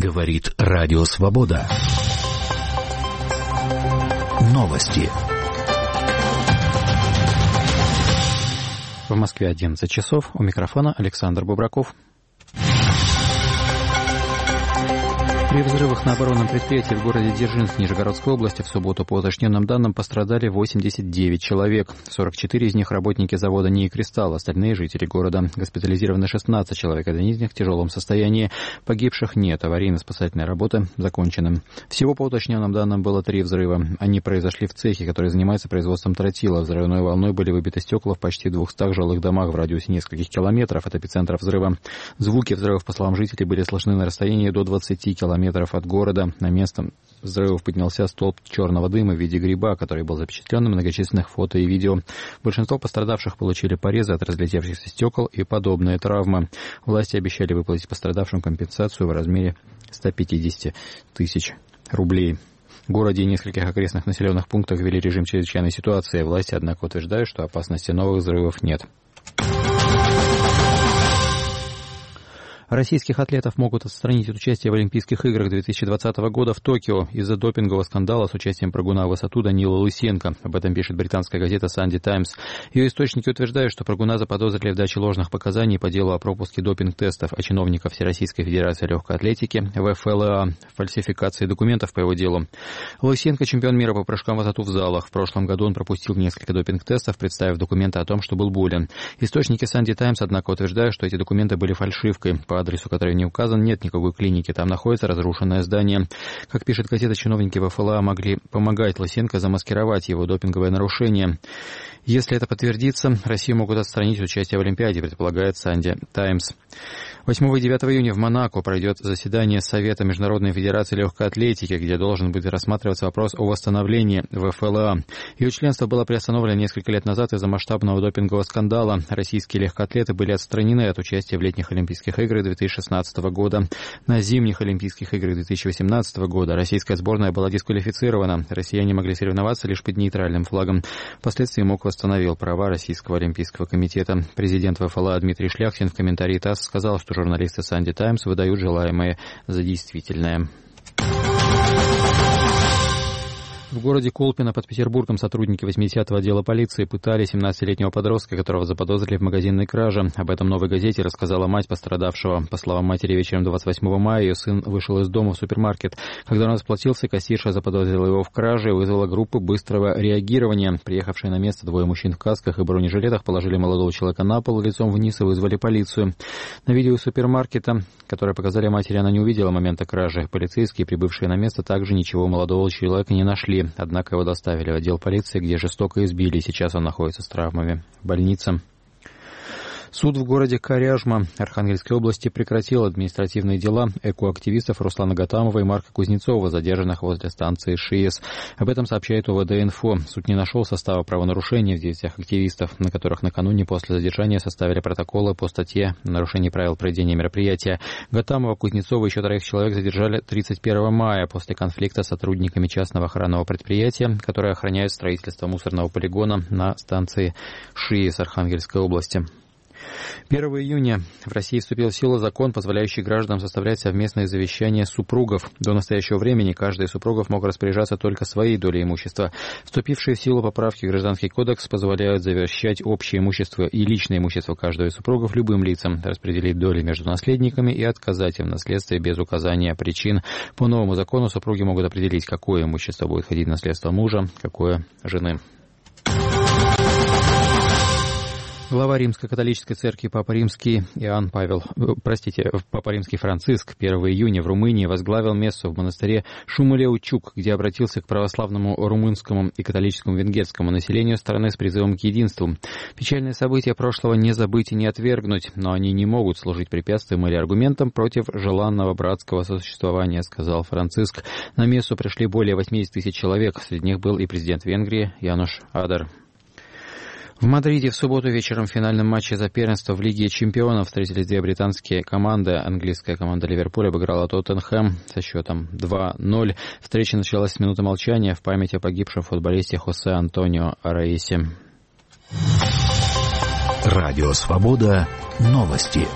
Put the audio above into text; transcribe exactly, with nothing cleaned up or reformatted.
Говорит Радио Свобода. Новости. В Москве одиннадцать часов. У микрофона Александр Бубраков. При взрывах на оборонном предприятии в городе Дзержинск Нижегородской области в субботу по уточненным данным пострадали восемьдесят девять человек. сорок четыре из них работники завода НИИ «Кристалл», остальные жители города. Госпитализированы шестнадцать человек, один из них в тяжелом состоянии. Погибших нет, аварийно-спасательная работа закончена. Всего по уточненным данным было три взрыва. Они произошли в цехе, который занимается производством тротила. Взрывной волной были выбиты стекла в почти двухстах жилых домах в радиусе нескольких километров от эпицентра взрыва. Звуки взрывов, по словам жителей, были слышны на расстоянии до двадцати километров от города. На место взрывов поднялся столб черного дыма в виде гриба, который был запечатлен на многочисленных фото и видео. Большинство пострадавших получили порезы от разлетевшихся стекол и подобные травмы. Власти обещали выплатить пострадавшим компенсацию в размере ста пятидесяти тысяч рублей. В городе и нескольких окрестных населенных пунктах ввели режим чрезвычайной ситуации. Власти, однако, утверждают, что опасности новых взрывов нет. Российских атлетов могут отстранить от участия в Олимпийских играх две тысячи двадцатого года в Токио из-за допингового скандала с участием прыгуна в высоту Данила Лысенко. Об этом пишет британская газета «Санди Таймс». Ее источники утверждают, что прыгуна заподозрили в даче ложных показаний по делу о пропуске допинг-тестов, а чиновников Всероссийской Федерации легкой атлетики в эф эл а фальсификации документов по его делу. Лысенко — чемпион мира по прыжкам в высоту в залах. В прошлом году он пропустил несколько допинг-тестов, представив документы о том, что был болен. Источники «Санди Таймс», однако, утверждают, что эти документы были фальшивкой. По адресу, который не указан, нет никакой клиники. Там находится разрушенное здание. Как пишет газета, чиновники в эф эл а могли помогать Лысенко замаскировать его допинговое нарушение. Если это подтвердится, Россию могут отстранить от участия в Олимпиаде, предполагает «Санди Таймс». восьмого и девятого июня в Монако пройдет заседание Совета Международной Федерации Легкой Атлетики, где должен будет рассматриваться вопрос о восстановлении в эф эл а. Ее членство было приостановлено несколько лет назад из-за масштабного допингового скандала. Российские легкоатлеты были отстранены от участия в летних Олимпийских играх две тысячи шестнадцатого года. На зимних Олимпийских играх две тысячи восемнадцатого года российская сборная была дисквалифицирована. Россияне могли соревноваться лишь под нейтральным флагом. Впоследствии МОК восстановил права Российского Олимпийского комитета. Президент эф эл а Дмитрий Шляхтин в комментарии ТАСС сказал, что журналисты «Санди Таймс» выдают желаемое за действительное. В городе Колпино под Петербургом сотрудники восьмидесятого отдела полиции пытали семнадцатилетнего подростка, которого заподозрили в магазинной краже. Об этом «Новой газете» рассказала мать пострадавшего. По словам матери, вечером двадцать восьмого мая ее сын вышел из дома в супермаркет. Когда он расплатился, кассирша заподозрила его в краже и вызвала группу быстрого реагирования. Приехавшие на место двое мужчин в касках и бронежилетах положили молодого человека на пол лицом вниз и вызвали полицию. На видео из супермаркета, которое показали матери, она не увидела момента кражи. Полицейские, прибывшие на место, также ничего молодого человека не нашли. Однако его доставили в отдел полиции, где жестоко избили. Сейчас он находится с травмами в больнице. Суд в городе Коряжма Архангельской области прекратил административные дела экоактивистов Руслана Гатамова и Марка Кузнецова, задержанных возле станции ШИЭС. Об этом сообщает о вэ дэ инфо. Суд не нашел состава правонарушений в действиях активистов, на которых накануне после задержания составили протоколы по статье «Нарушение правил проведения мероприятия». Гатамова, Кузнецова и еще троих человек задержали тридцать первого мая после конфликта с сотрудниками частного охранного предприятия, которое охраняет строительство мусорного полигона на станции ШИЭС Архангельской области. первого июня в России вступил в силу закон, позволяющий гражданам составлять совместные завещания супругов. До настоящего времени каждый из супругов мог распоряжаться только своей долей имущества. Вступившие в силу поправки в Гражданский кодекс позволяют завещать общее имущество и личное имущество каждого из супругов любым лицам, распределить доли между наследниками и отказать им в наследстве без указания причин. По новому закону супруги могут определить, какое имущество будет входить в наследство мужа, какое жены. Глава Римской католической церкви Папа Римский Иоанн Павел, простите, Папа Римский Франциск первого июня в Румынии возглавил мессу в монастыре Шумулеу-Чук, где обратился к православному румынскому и католическому венгерскому населению страны с призывом к единству. Печальные события прошлого не забыть и не отвергнуть, но они не могут служить препятствием или аргументом против желанного братского сосуществования, сказал Франциск. На мессу пришли более восемьдесят тысяч человек, среди них был и президент Венгрии Януш Адар. В Мадриде в субботу вечером в финальном матче за первенство в Лиге чемпионов встретились две британские команды. Английская команда Ливерпуль обыграла Тоттенхэм со счетом два ноль. Встреча началась с минуты молчания в память о погибшем футболисте Хосе Антонио Араисе. Радио Свобода. Новости.